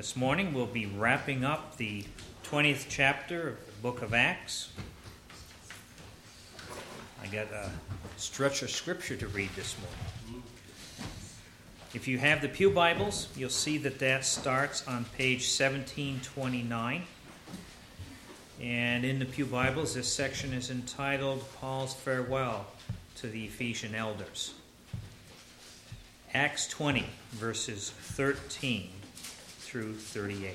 This morning we'll be wrapping up the 20th chapter of the book of Acts. I got a stretch of scripture to read this morning. If you have the Pew Bibles, you'll see that starts on page 1729. And in the Pew Bibles, this section is entitled Paul's Farewell to the Ephesian Elders. Acts 20, verses 13 through 38.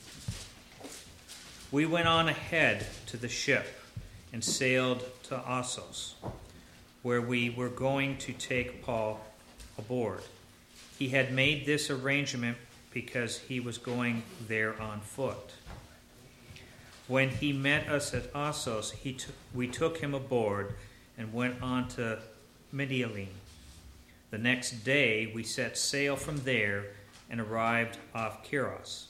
We went on ahead to the ship and sailed to Assos, where we were going to take Paul aboard. He had made this arrangement because he was going there on foot. When he met us at Assos, we took him aboard and went on to Mytilene. The next day we set sail from there and arrived off Chios.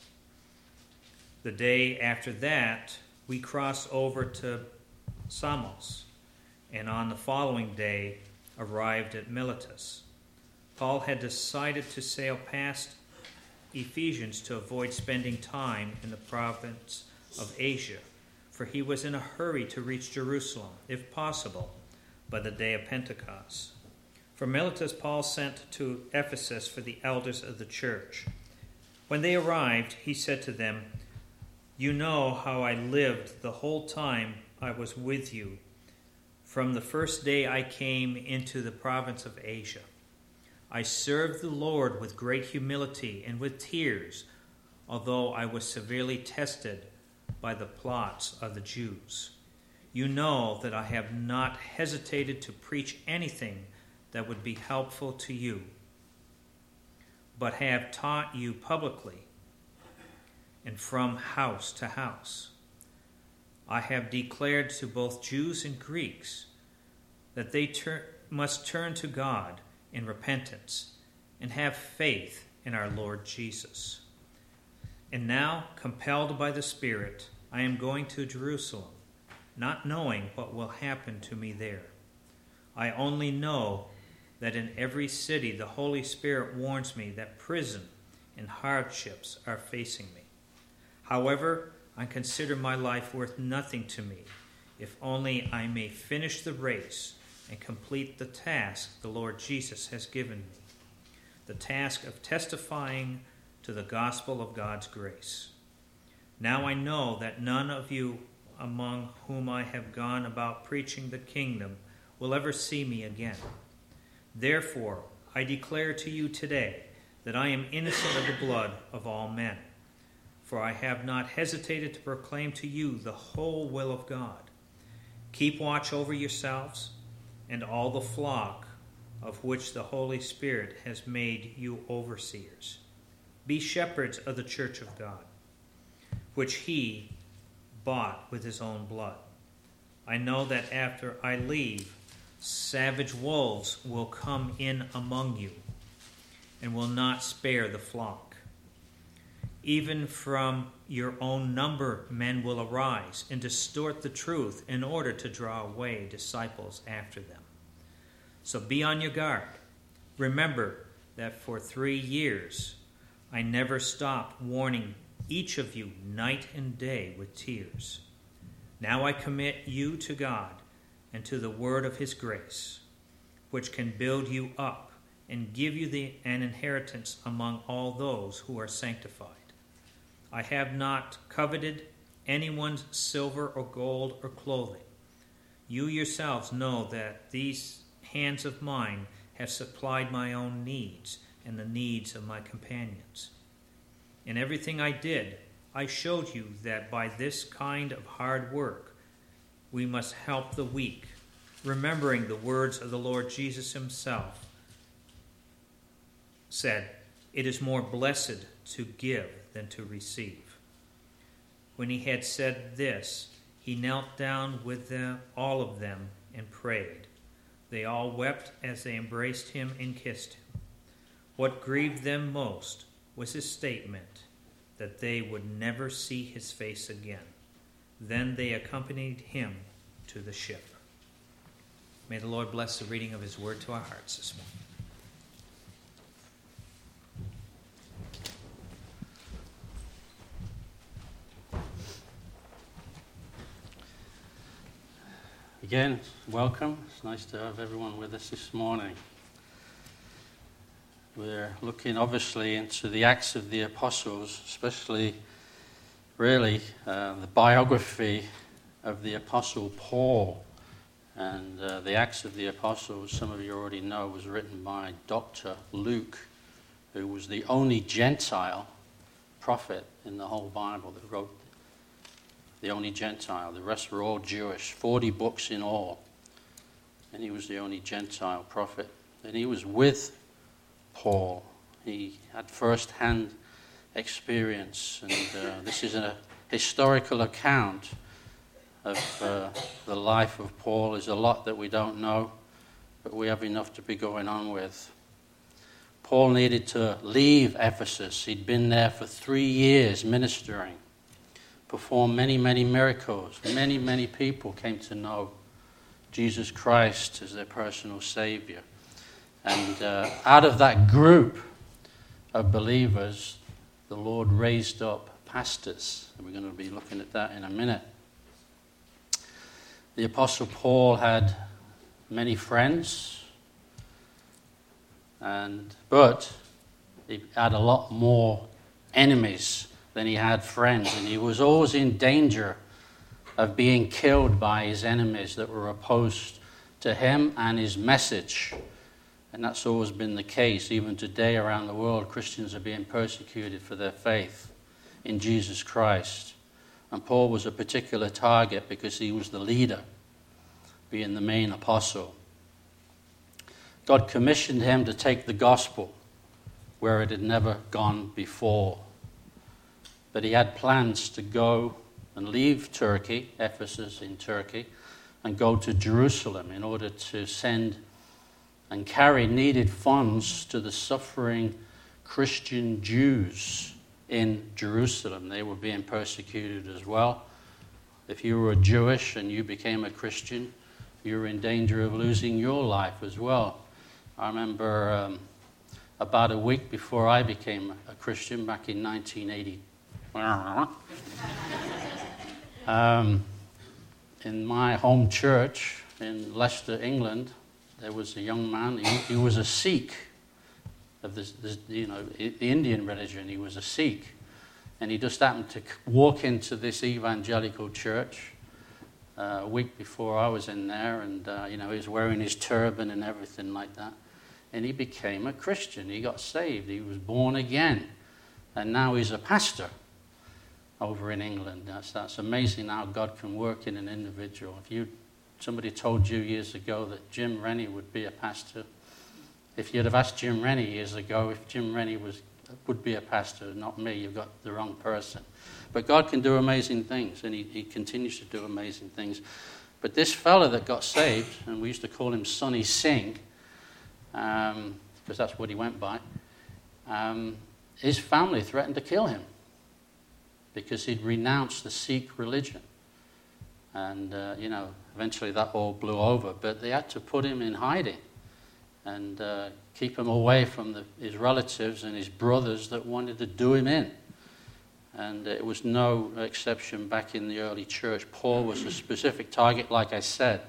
The day after that, we crossed over to Samos, and on the following day arrived at Miletus. Paul had decided to sail past Ephesians to avoid spending time in the province of Asia, for he was in a hurry to reach Jerusalem, if possible, by the day of Pentecost. From Miletus, Paul sent to Ephesus for the elders of the church. When they arrived, he said to them, "You know how I lived the whole time I was with you, from the first day I came into the province of Asia. I served the Lord with great humility and with tears, although I was severely tested by the plots of the Jews. You know that I have not hesitated to preach anything that would be helpful to you, but have taught you publicly and from house to house. I have declared to both Jews and Greeks that they must turn to God in repentance and have faith in our Lord Jesus. And now, compelled by the Spirit, I am going to Jerusalem, not knowing what will happen to me there. I only know that in every city the Holy Spirit warns me that prison and hardships are facing me. However, I consider my life worth nothing to me, if only I may finish the race and complete the task the Lord Jesus has given me, the task of testifying to the gospel of God's grace. Now I know that none of you among whom I have gone about preaching the kingdom will ever see me again. Therefore, I declare to you today that I am innocent of the blood of all men, for I have not hesitated to proclaim to you the whole will of God. Keep watch over yourselves and all the flock of which the Holy Spirit has made you overseers. Be shepherds of the church of God, which he bought with his own blood. I know that after I leave, savage wolves will come in among you and will not spare the flock. Even from your own number men will arise and distort the truth in order to draw away disciples after them. So be on your guard. Remember that for 3 years I never stopped warning each of you night and day with tears. Now I commit you to God and to the word of his grace, which can build you up and give you an inheritance among all those who are sanctified. I have not coveted anyone's silver or gold or clothing. You yourselves know that these hands of mine have supplied my own needs and the needs of my companions. In everything I did, I showed you that by this kind of hard work, we must help the weak, remembering the words of the Lord Jesus himself said, "It is more blessed to give than to receive." When he had said this, he knelt down with all of them and prayed. They all wept as they embraced him and kissed him. What grieved them most was his statement that they would never see his face again. Then they accompanied him to the ship. May the Lord bless the reading of his word to our hearts this morning. Again, welcome. It's nice to have everyone with us this morning. We're looking obviously into the Acts of the Apostles, especially really the biography of the Apostle Paul. And the Acts of the Apostles, some of you already know, was written by Dr. Luke, who was the only Gentile prophet in the whole Bible that wrote. The only Gentile. The rest were all Jewish. 40 books in all. And he was the only Gentile prophet. And he was with Paul. He had first-hand experience. And this is a historical account of the life of Paul. There's a lot that we don't know, but we have enough to be going on with. Paul needed to leave Ephesus. He'd been there for 3 years ministering. Performed many, many miracles. Many, many people came to know Jesus Christ as their personal Savior. And out of that group of believers, the Lord raised up pastors. And we're going to be looking at that in a minute. The Apostle Paul had many friends, but he had a lot more enemies than he had friends, and he was always in danger of being killed by his enemies that were opposed to him and his message. And that's always been the case. Even today around the world, Christians are being persecuted for their faith in Jesus Christ. And Paul was a particular target because he was the leader, being the main apostle. God commissioned him to take the gospel where it had never gone before. But he had plans to go and leave Turkey, Ephesus in Turkey, and go to Jerusalem in order to send and carry needed funds to the suffering Christian Jews in Jerusalem. They were being persecuted as well. If you were Jewish and you became a Christian, you were in danger of losing your life as well. I remember about a week before I became a Christian back in 1980. In my home church in Leicester, England, there was a young man. He was a Sikh of the Indian religion. He was a Sikh, and he just happened to walk into this evangelical church a week before I was in there, and he was wearing his turban and everything like that, and he became a Christian. He got saved. He was born again, and now he's a pastor over in England. That's amazing how God can work in an individual. If somebody told you years ago that Jim Rennie would be a pastor, if you'd have asked Jim Rennie years ago if Jim Rennie would be a pastor, not me, you've got the wrong person. But God can do amazing things, and he continues to do amazing things. But this fella that got saved, and we used to call him Sonny Singh, because that's what he went by, his family threatened to kill him because he'd renounced the Sikh religion. And, eventually that all blew over. But they had to put him in hiding and keep him away from his relatives and his brothers that wanted to do him in. And it was no exception back in the early church. Paul was a specific target, like I said.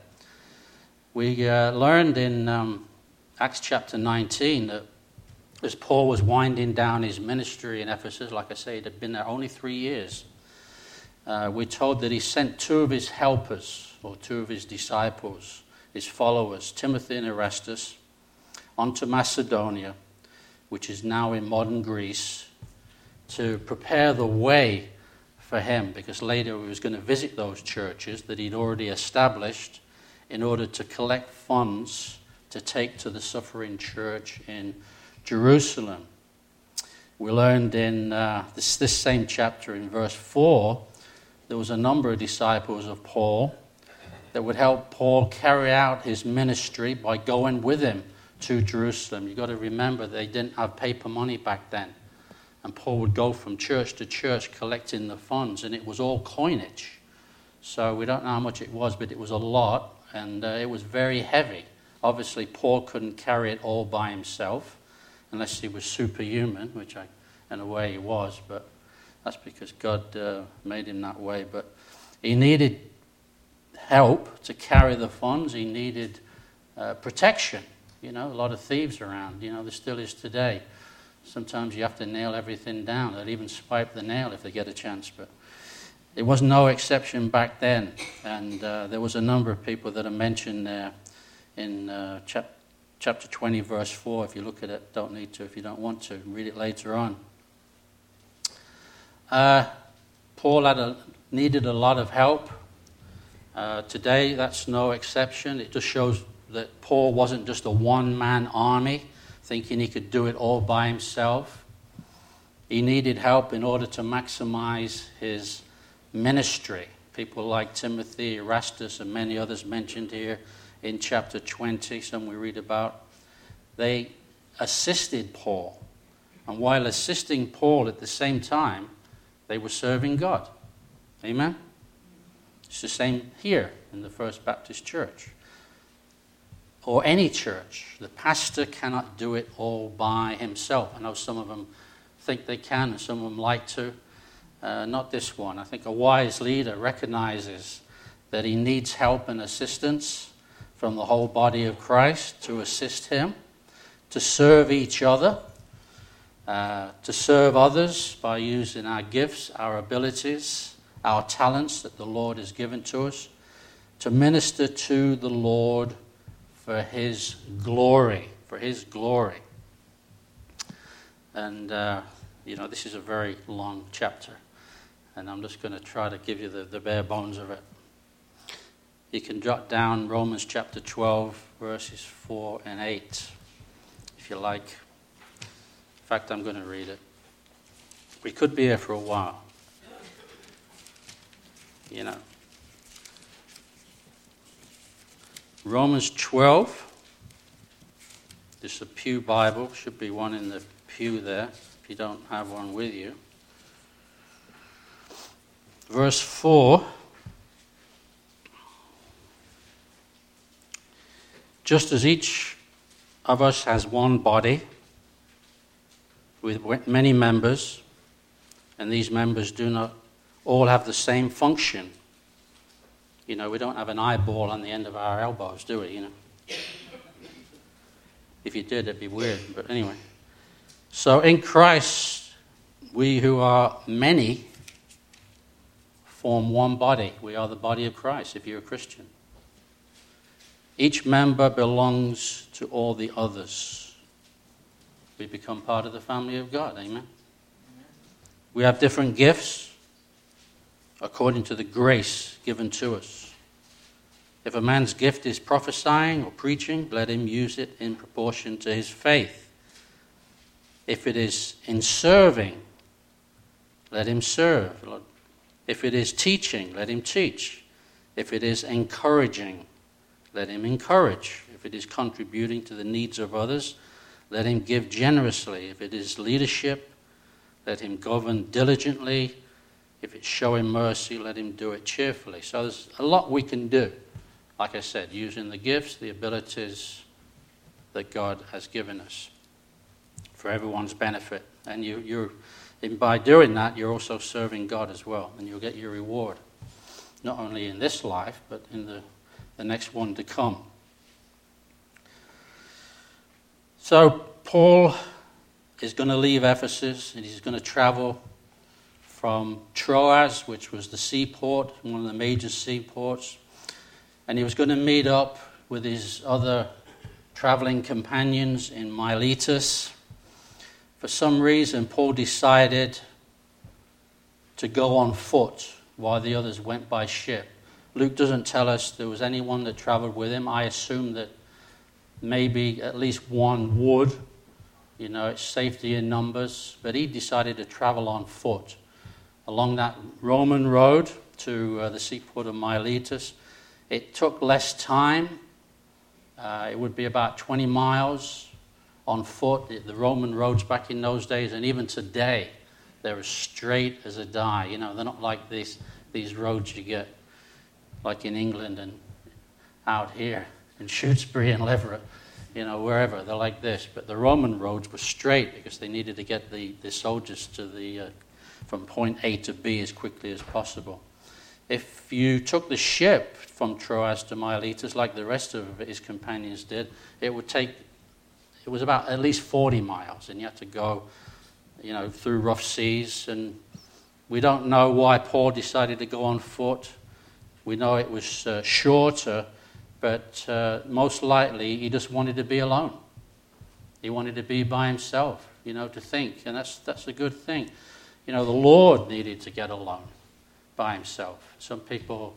We learned in Acts chapter 19 that as Paul was winding down his ministry in Ephesus, like I say, he had been there only 3 years, we're told that he sent 2 of his helpers, or 2 of his disciples, his followers, Timothy and Erastus, onto Macedonia, which is now in modern Greece, to prepare the way for him, because later he was going to visit those churches that he'd already established in order to collect funds to take to the suffering church in Jerusalem. We learned in this same chapter in verse 4, there was a number of disciples of Paul that would help Paul carry out his ministry by going with him to Jerusalem. You've got to remember they didn't have paper money back then. And Paul would go from church to church collecting the funds, and it was all coinage. So we don't know how much it was, but it was a lot, and it was very heavy. Obviously, Paul couldn't carry it all by himself, unless he was superhuman, which in a way he was, but that's because God made him that way. But he needed help to carry the funds. He needed protection. A lot of thieves around. There still is today. Sometimes you have to nail everything down. They'll even swipe the nail if they get a chance. But it was no exception back then. And there was a number of people that are mentioned there in chapter 20, verse 4. If you look at it, don't need to if you don't want to. Read it later on. Paul needed a lot of help. Today, that's no exception. It just shows that Paul wasn't just a one-man army thinking he could do it all by himself. He needed help in order to maximize his ministry. People like Timothy, Erastus, and many others mentioned here in chapter 20, some we read about. They assisted Paul. And while assisting Paul at the same time, they were serving God. Amen? It's the same here in the First Baptist Church. Or any church. The pastor cannot do it all by himself. I know some of them think they can and some of them like to. Not this one. I think a wise leader recognizes that he needs help and assistance from the whole body of Christ to assist him, to serve each other, to serve others by using our gifts, our abilities, our talents that the Lord has given to us, to minister to the Lord for His glory, And, this is a very long chapter, and I'm just going to try to give you the bare bones of it. You can jot down Romans chapter 12, verses 4 and 8, if you like. In fact, I'm going to read it. We could be here for a while. Romans 12. This is a Pew Bible. Should be one in the pew there, if you don't have one with you. Verse 4. Just as each of us has one body with many members, and these members do not all have the same function. We don't have an eyeball on the end of our elbows, do we? If you did, it'd be weird. But anyway. So in Christ, we who are many form one body. We are the body of Christ, if you're a Christian. Each member belongs to all the others. We become part of the family of God. Amen. We have different gifts according to the grace given to us. If a man's gift is prophesying or preaching, let him use it in proportion to his faith. If it is in serving, let him serve. If it is teaching, let him teach. If it is encouraging, let him encourage. If it is contributing to the needs of others, let him give generously. If it is leadership, let him govern diligently. If it's showing mercy, let him do it cheerfully. So there's a lot we can do, like I said, using the gifts, the abilities that God has given us for everyone's benefit. And by doing that, you're also serving God as well, and you'll get your reward, not only in this life, but in the next one to come. So Paul is going to leave Ephesus, and he's going to travel from Troas, which was the seaport, one of the major seaports, and he was going to meet up with his other traveling companions in Miletus. For some reason, Paul decided to go on foot while the others went by ship. Luke doesn't tell us there was anyone that traveled with him. I assume that maybe at least one would. It's safety in numbers. But he decided to travel on foot along that Roman road to the seaport of Miletus. It took less time. It would be about 20 miles on foot. The Roman roads back in those days, and even today, they're as straight as a die. They're not like these roads you get like in England and out here in Shrewsbury and Leverett, wherever. They're like this. But the Roman roads were straight because they needed to get the soldiers to from point A to B as quickly as possible. If you took the ship from Troas to Miletus, like the rest of his companions did, it was about at least 40 miles, and you had to go, through rough seas. And we don't know why Paul decided to go on foot. We know it was shorter, but most likely he just wanted to be alone. He wanted to be by himself, to think, and that's a good thing. The Lord needed to get alone by himself. Some people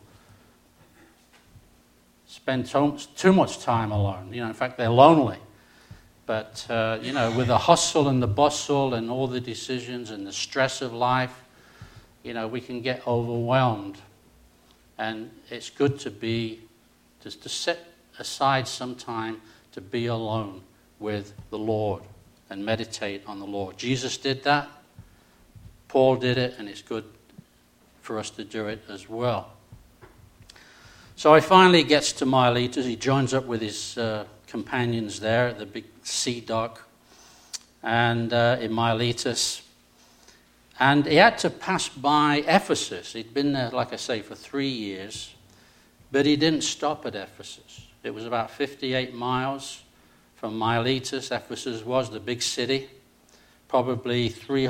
spend too much time alone. In fact, they're lonely. But, with the hustle and the bustle and all the decisions and the stress of life, we can get overwhelmed. And it's good to set aside some time to be alone with the Lord and meditate on the Lord. Jesus did that. Paul did it, and it's good for us to do it as well. So he finally gets to Miletus. He joins up with his companions there at the big sea dock and in Miletus. And he had to pass by Ephesus. He'd been there, like I say, for 3 years. But he didn't stop at Ephesus. It was about 58 miles from Miletus. Ephesus was the big city. Probably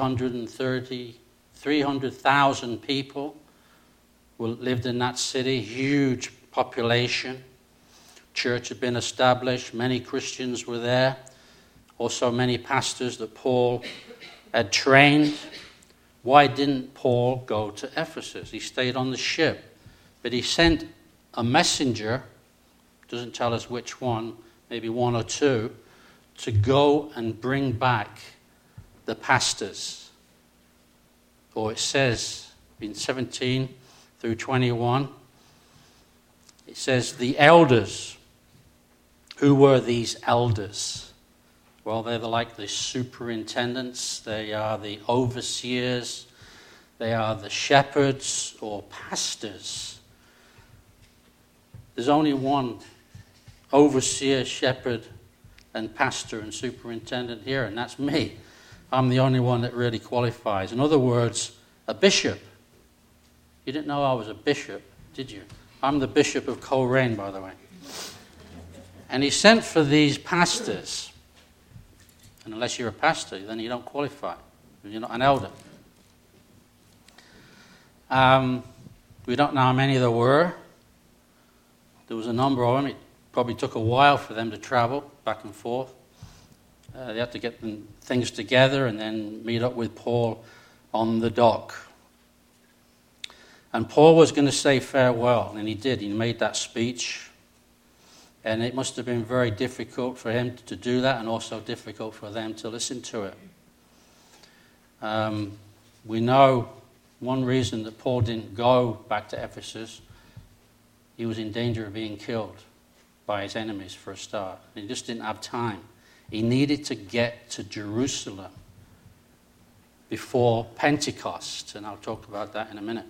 300,000 people lived in that city. Huge population. Church had been established. Many Christians were there. Also many pastors that Paul had trained. Why didn't Paul go to Ephesus? He stayed on the ship. But he sent a messenger, doesn't tell us which one, maybe one or two, to go and bring back the pastors. Or it says in 17 through 21, it says the elders. Who were these elders? Well, they're like the superintendents. They are the overseers. They are the shepherds or pastors. There's only one overseer, shepherd, and pastor and superintendent here, and that's me. I'm the only one that really qualifies. In other words, a bishop. You didn't know I was a bishop, did you? I'm the Bishop of Coleraine, by the way. And he sent for these pastors. And unless you're a pastor, then you don't qualify. You're not an elder. We don't know how many there were. There was a number of them. It probably took a while for them to travel back and forth. They had to get things together and then meet up with Paul on the dock. And Paul was going to say farewell, and he did. He made that speech. And it must have been very difficult for him to do that, and also difficult for them to listen to it. We know one reason that Paul didn't go back to Ephesus, he was in danger of being killed by his enemies for a start. He just didn't have time. He needed to get to Jerusalem before Pentecost, and I'll talk about that in a minute.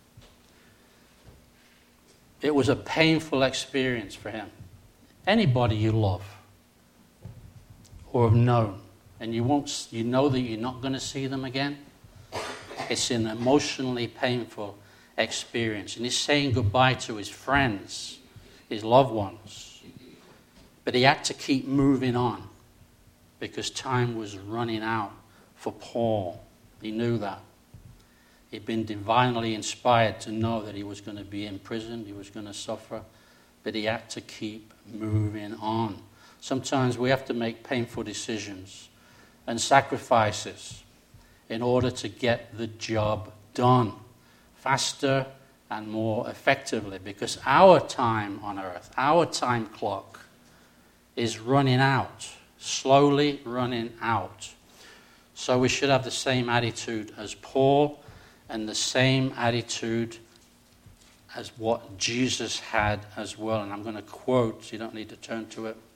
It was a painful experience for him. Anybody you love or have known, and you know that you're not going to see them again, it's an emotionally painful experience. And he's saying goodbye to his friends, his loved ones. But he had to keep moving on because time was running out for Paul. He knew that. He'd been divinely inspired to know that he was going to be imprisoned, he was going to suffer, but he had to keep moving on. Sometimes we have to make painful decisions and sacrifices in order to get the job done faster and more effectively, because our time on earth, our time clock is running out, slowly running out. So we should have the same attitude as Paul and the same attitude as what Jesus had as well. And I'm going to quote, so you don't need to turn to it.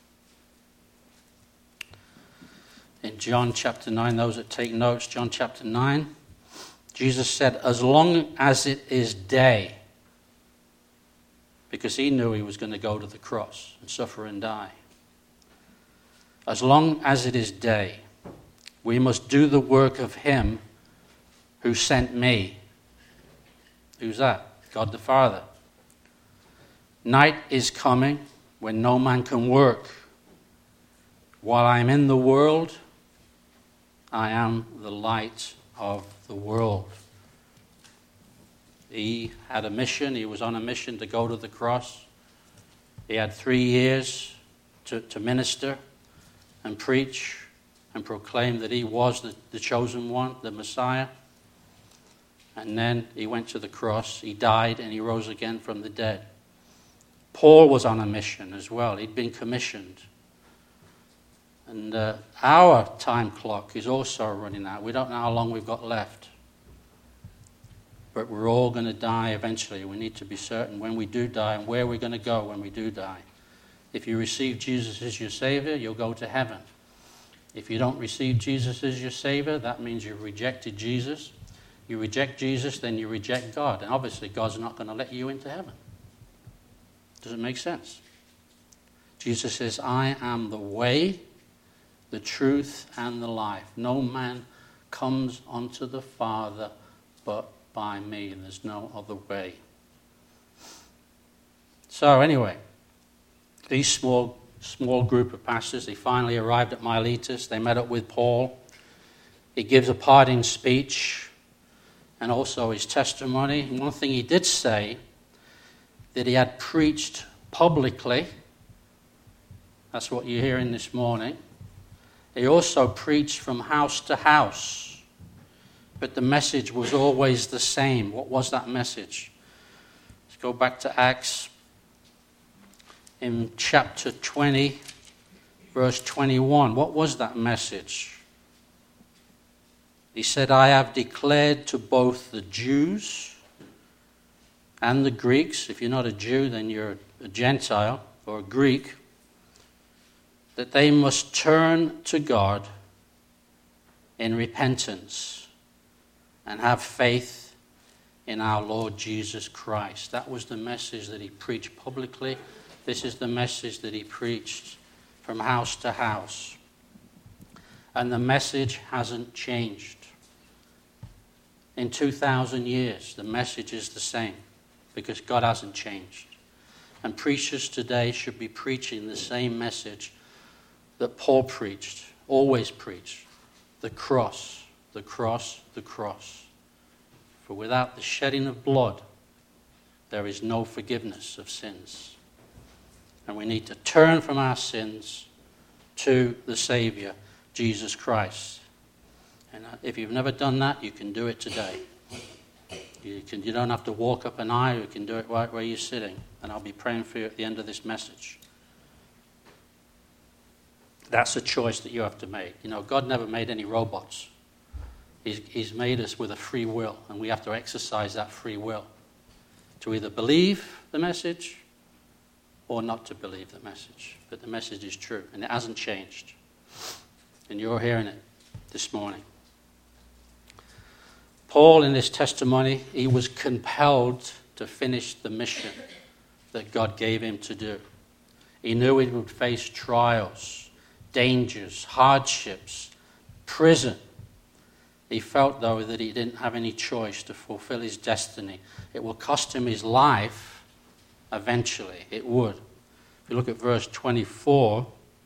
In John chapter 9, those that take notes, John chapter 9, Jesus said, as long as it is day, because he knew he was going to go to the cross and suffer and die. As long as it is day, we must do the work of him who sent me. Who's that? God the Father. Night is coming when no man can work. While I am in the world, I am the light of the world. He had a mission. He was on a mission to go to the cross. He had 3 years to minister and preach and proclaim that he was the chosen one, the Messiah. And then he went to the cross. He died and he rose again from the dead. Paul was on a mission as well. He'd been commissioned. And our time clock is also running out. We don't know how long we've got left. But we're all going to die eventually. We need to be certain when we do die and where we're going to go when we do die. If you receive Jesus as your Savior, you'll go to heaven. If you don't receive Jesus as your Savior, that means you've rejected Jesus. You reject Jesus, then you reject God. And obviously, God's not going to let you into heaven. Does it make sense? Jesus says, I am the way, the truth, and the life. No man comes unto the Father but by me, and there's no other way. So anyway, these small group of pastors, they finally arrived at Miletus. They met up with Paul. He gives a parting speech and also his testimony. And one thing he did say, that he had preached publicly. That's what you're hearing this morning. He also preached from house to house. But the message was always the same. What was that message? Let's go back to Acts. In chapter 20, verse 21. What was that message? He said, I have declared to both the Jews and the Greeks. If you're not a Jew, then you're a Gentile or a Greek. That they must turn to God in repentance and have faith in our Lord Jesus Christ. That was the message that he preached publicly. This is the message that he preached from house to house. And the message hasn't changed. In 2,000 years, the message is the same because God hasn't changed. And preachers today should be preaching the same message that Paul preached, always preached. The cross, the cross, the cross. For without the shedding of blood, there is no forgiveness of sins. And we need to turn from our sins to the Savior, Jesus Christ. And if you've never done that, you can do it today. You don't have to walk up an aisle. You can do it right where you're sitting. And I'll be praying for you at the end of this message. That's a choice that you have to make. You know, God never made any robots. He's made us with a free will, and we have to exercise that free will to either believe the message or not to believe the message. But the message is true, and it hasn't changed. And you're hearing it this morning. Paul, in his testimony, he was compelled to finish the mission that God gave him to do. He knew he would face trials, dangers, hardships, prison. He felt, though, that he didn't have any choice to fulfill his destiny. It will cost him his life eventually. It would. If you look at verse 24,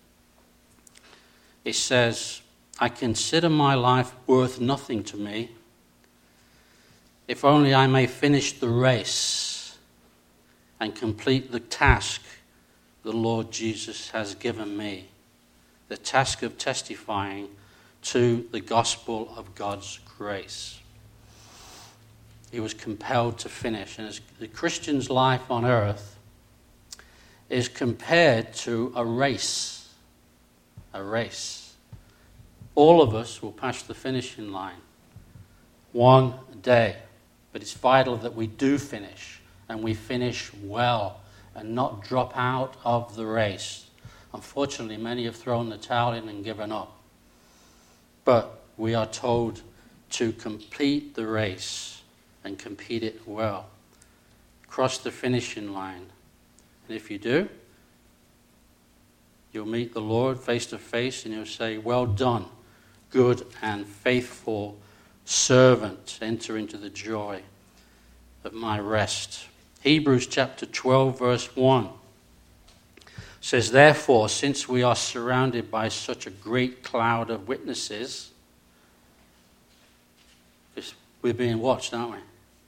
it says, I consider my life worth nothing to me, if only I may finish the race and complete the task the Lord Jesus has given me, the task of testifying to the gospel of God's grace. He was compelled to finish. And as the Christian's life on earth is compared to a race. A race. All of us will pass the finishing line one day. But it's vital that we do finish, and we finish well, and not drop out of the race. Unfortunately, many have thrown the towel in and given up. But we are told to complete the race and compete it well. Cross the finishing line. And if you do, you'll meet the Lord face to face and he'll say, well done, good and faithful servant. Enter into the joy of my rest. Hebrews chapter 12, verse 1 says, therefore, since we are surrounded by such a great cloud of witnesses, we're being watched, aren't we?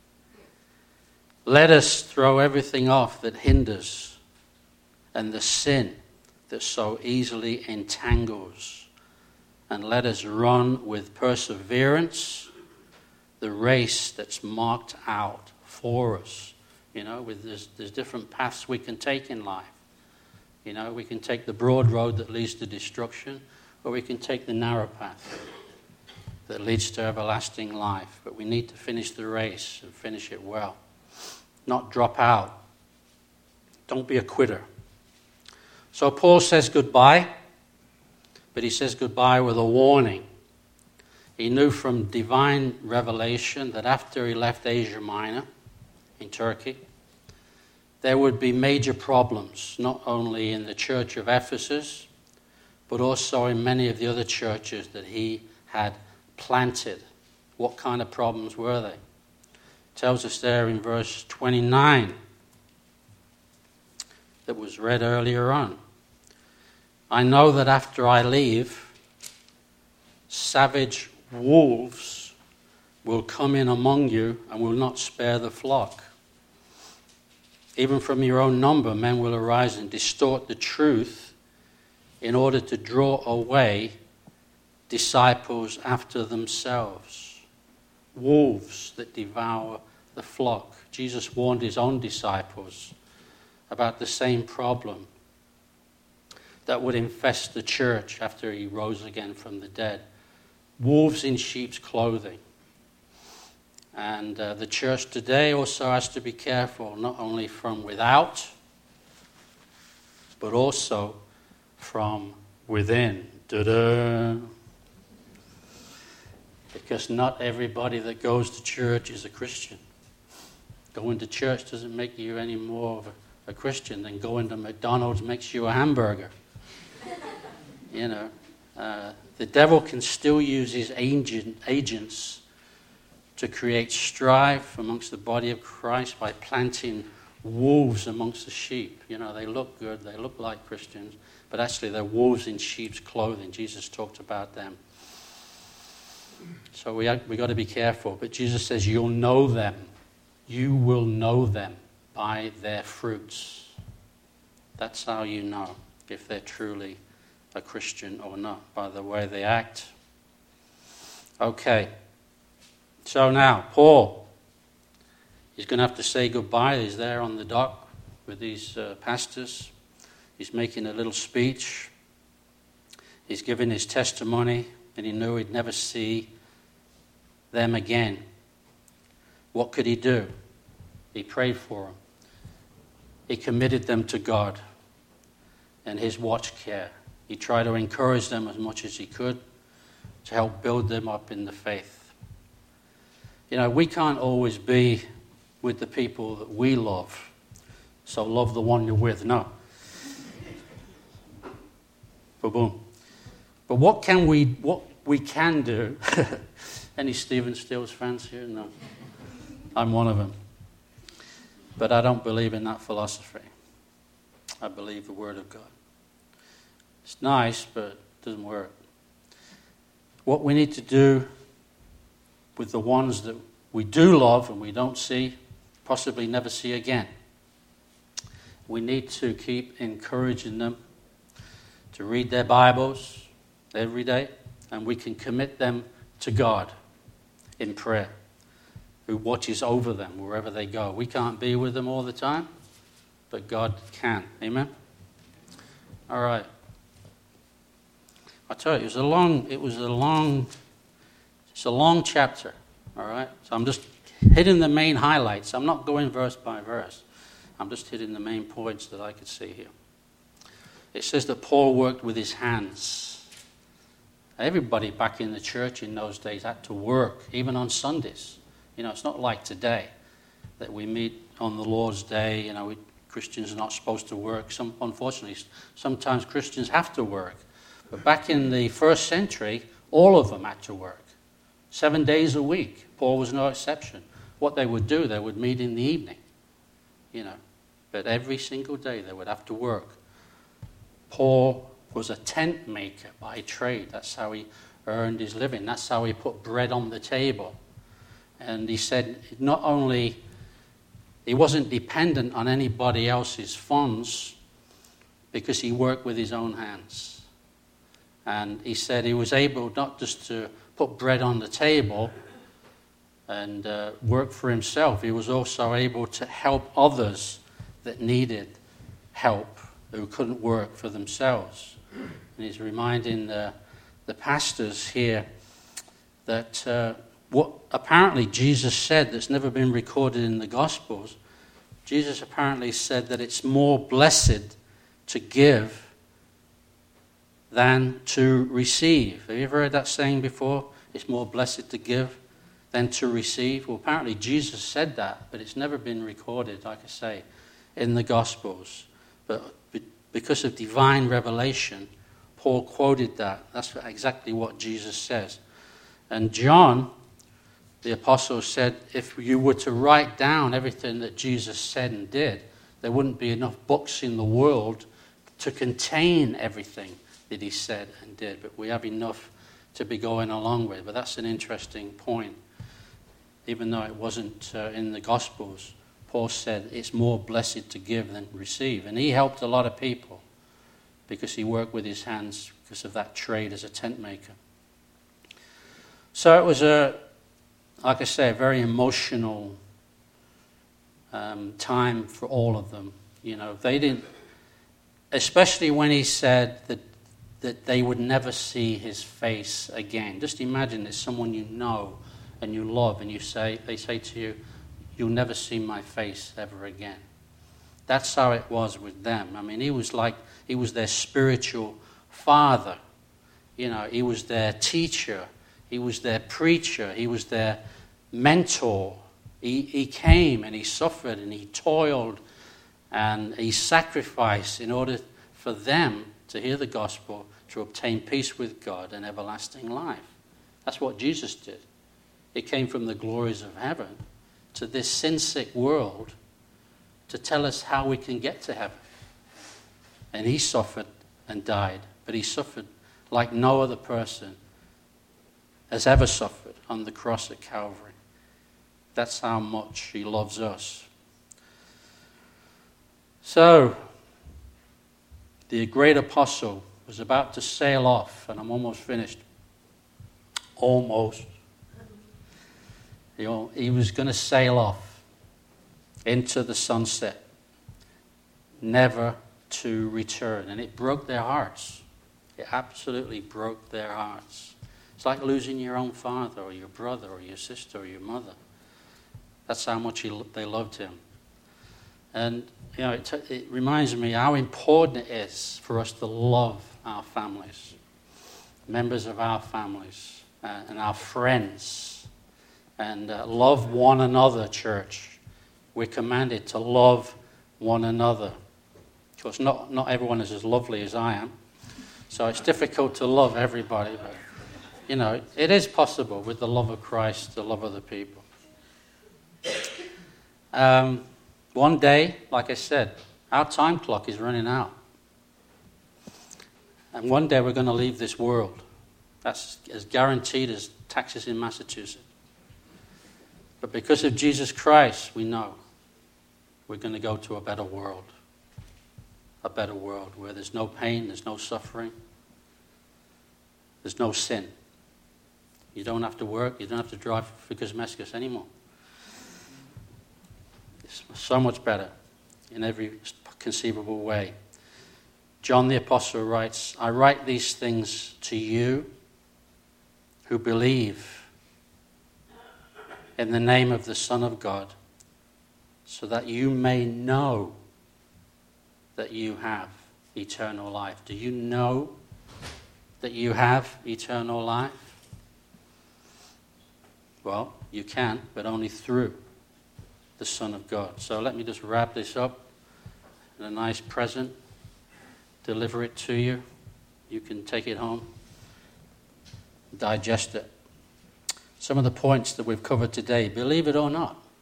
Let us throw everything off that hinders and the sin that so easily entangles, and let us run with perseverance the race that's marked out for us. You know, there's different paths we can take in life. You know, we can take the broad road that leads to destruction, or we can take the narrow path that leads to everlasting life. But we need to finish the race and finish it well. Not drop out. Don't be a quitter. So Paul says goodbye, but he says goodbye with a warning. He knew from divine revelation that after he left Asia Minor in Turkey, there would be major problems, not only in the church of Ephesus, but also in many of the other churches that he had planted. What kind of problems were they? It tells us there in verse 29 that was read earlier on. I know that after I leave, savage wolves will come in among you and will not spare the flock. Even from your own number, men will arise and distort the truth in order to draw away disciples after themselves. Wolves that devour the flock. Jesus warned his own disciples about the same problem that would infest the church after he rose again from the dead. Wolves in sheep's clothing. And the church today also has to be careful, not only from without, but also from within. Da-da. Because not everybody that goes to church is a Christian. Going to church doesn't make you any more of a Christian than going to McDonald's makes you a hamburger. You know, the devil can still use his agents to create strife amongst the body of Christ by planting wolves amongst the sheep. You know, they look good, they look like Christians, but actually they're wolves in sheep's clothing. Jesus talked about them. So we got to be careful. But Jesus says, you'll know them. You will know them by their fruits. That's how you know if they're truly a Christian or not, by the way they act. Okay. So now, Paul, he's going to have to say goodbye. He's there on the dock with these pastors. He's making a little speech. He's giving his testimony, and he knew he'd never see them again. What could he do? He prayed for them. He committed them to God and his watch care. He tried to encourage them as much as he could to help build them up in the faith. You know, we can't always be with the people that we love. So love the one you're with. No. Boom. But what we can do, any Stephen Stills fans here? No. I'm one of them. But I don't believe in that philosophy. I believe the Word of God. It's nice, but it doesn't work. What we need to do with the ones that we do love and we don't see, possibly never see again, we need to keep encouraging them to read their Bibles every day, and we can commit them to God in prayer, who watches over them wherever they go. We can't be with them all the time, but God can. Amen? All right. I tell you, it's a long chapter, all right? So I'm just hitting the main highlights. I'm not going verse by verse. I'm just hitting the main points that I could see here. It says that Paul worked with his hands. Everybody back in the church in those days had to work, even on Sundays. You know, it's not like today that we meet on the Lord's Day. You know, Christians are not supposed to work. Unfortunately, sometimes Christians have to work. But back in the first century, all of them had to work. 7 days a week. Paul was no exception. what they would do, they would meet in the evening, you know. But every single day they would have to work. Paul was a tent maker by trade. That's how he earned his living. That's how he put bread on the table. And he said not only he wasn't dependent on anybody else's funds because he worked with his own hands. And he said he was able not just to put bread on the table and work for himself, he was also able to help others that needed help, who couldn't work for themselves. And he's reminding the pastors here that what apparently Jesus said that's never been recorded in the Gospels, Jesus apparently said that it's more blessed to give than to receive. Have you ever heard that saying before? It's more blessed to give than to receive. Well, apparently Jesus said that, but it's never been recorded, like I say, in the Gospels. But because of divine revelation, Paul quoted that. That's exactly what Jesus says. And John, the apostle, said if you were to write down everything that Jesus said and did, there wouldn't be enough books in the world to contain everything that he said and did. But we have enough to be going along with. But that's an interesting point. Even though it wasn't in the Gospels, Paul said it's more blessed to give than receive. And he helped a lot of people because he worked with his hands because of that trade as a tent maker. So it was like I say, a very emotional time for all of them. You know, they didn't, especially when he said that they would never see his face again. Just imagine there's someone you know and you love, and they say to you, "You'll never see my face ever again." That's how it was with them. I mean, he was their spiritual father. You know, he was their teacher. He was their preacher. He was their mentor. He came and he suffered and he toiled and he sacrificed in order for them to hear the gospel, to obtain peace with God and everlasting life. That's what Jesus did. He came from the glories of heaven to this sin-sick world to tell us how we can get to heaven. And he suffered and died, but he suffered like no other person has ever suffered on the cross at Calvary. That's how much he loves us. So, the great apostle was about to sail off, and I'm almost finished. Almost. He was going to sail off into the sunset, never to return. And it broke their hearts. It absolutely broke their hearts. It's like losing your own father or your brother or your sister or your mother. That's how much they loved him. And you know, it reminds me how important it is for us to love our families, members of our families, and our friends. And love one another, church. We're commanded to love one another. Of course, not everyone is as lovely as I am. So it's difficult to love everybody. But, you know, it is possible with the love of Christ to love other people. One day, like I said, our time clock is running out. And one day we're going to leave this world. That's as guaranteed as taxes in Massachusetts. But because of Jesus Christ, we know we're going to go to a better world. A better world where there's no pain, there's no suffering, there's no sin. You don't have to work, you don't have to drive for Cosmescus anymore. It's so much better in every conceivable way. John the Apostle writes, "I write these things to you who believe in the name of the Son of God, so that you may know that you have eternal life." Do you know that you have eternal life? Well, you can, but only through the Son of God. So let me just wrap this up in a nice present, deliver it to you. You can take it home, digest it. Some of the points that we've covered today, believe it or not,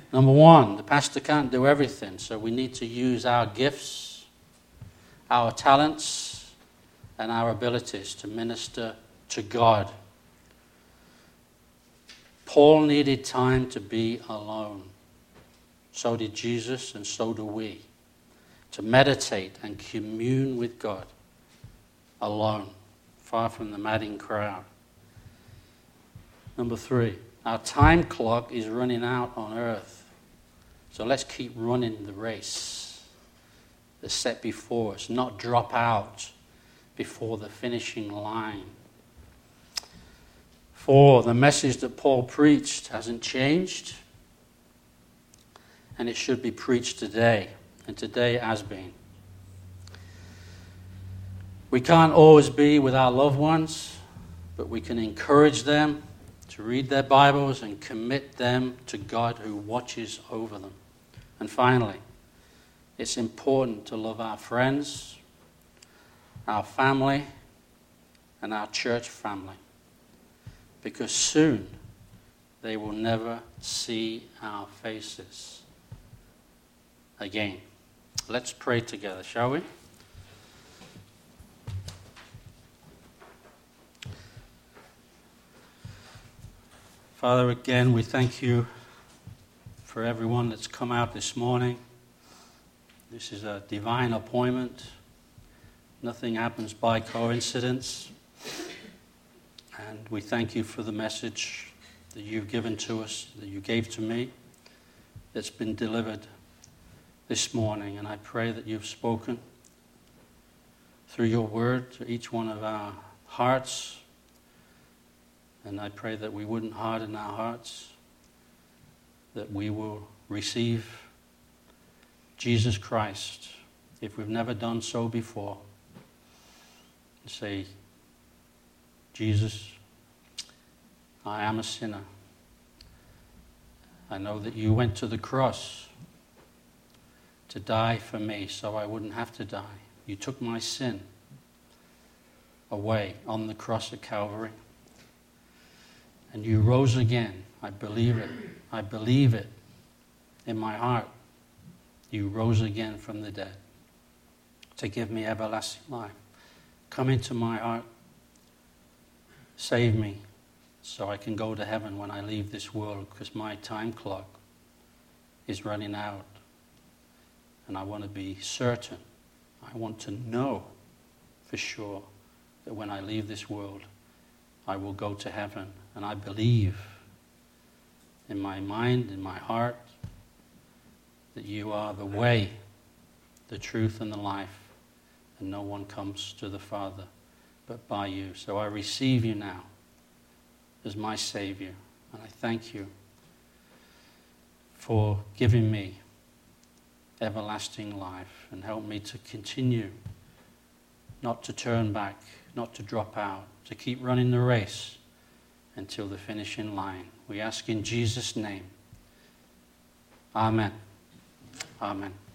number one, the pastor can't do everything, so we need to use our gifts, our talents, and our abilities to minister to God. Paul needed time to be alone. So did Jesus, and so do we. To meditate and commune with God alone, far from the madding crowd. Number three, our time clock is running out on earth. So let's keep running the race that's set before us, not drop out before the finishing line. 4, the message that Paul preached hasn't changed, and it should be preached today, and today it has been. We can't always be with our loved ones, but we can encourage them to read their Bibles and commit them to God who watches over them. And finally, it's important to love our friends, our family, and our church family, because soon they will never see our faces again. Let's pray together, shall we? Father, again, we thank you for everyone that's come out this morning. This is a divine appointment. Nothing happens by coincidence. And we thank you for the message that you've given to us, that you gave to me, that's been delivered this morning. And I pray that you've spoken through your word to each one of our hearts. And I pray that we wouldn't harden our hearts, that we will receive Jesus Christ, if we've never done so before, and say, Jesus, I am a sinner. I know that you went to the cross to die for me so I wouldn't have to die. You took my sin away on the cross at Calvary. And you rose again. I believe it. I believe it in my heart. You rose again from the dead to give me everlasting life. Come into my heart. Save me so I can go to heaven when I leave this world, because my time clock is running out. And I want to be certain. I want to know for sure that when I leave this world, I will go to heaven. And I believe in my mind, in my heart, that you are the way, the truth, and the life. And no one comes to the Father but by you. So I receive you now as my Savior. And I thank you for giving me everlasting life. And help me to continue, not to turn back, not to drop out, to keep running the race until the finishing line. We ask in Jesus' name. Amen. Amen.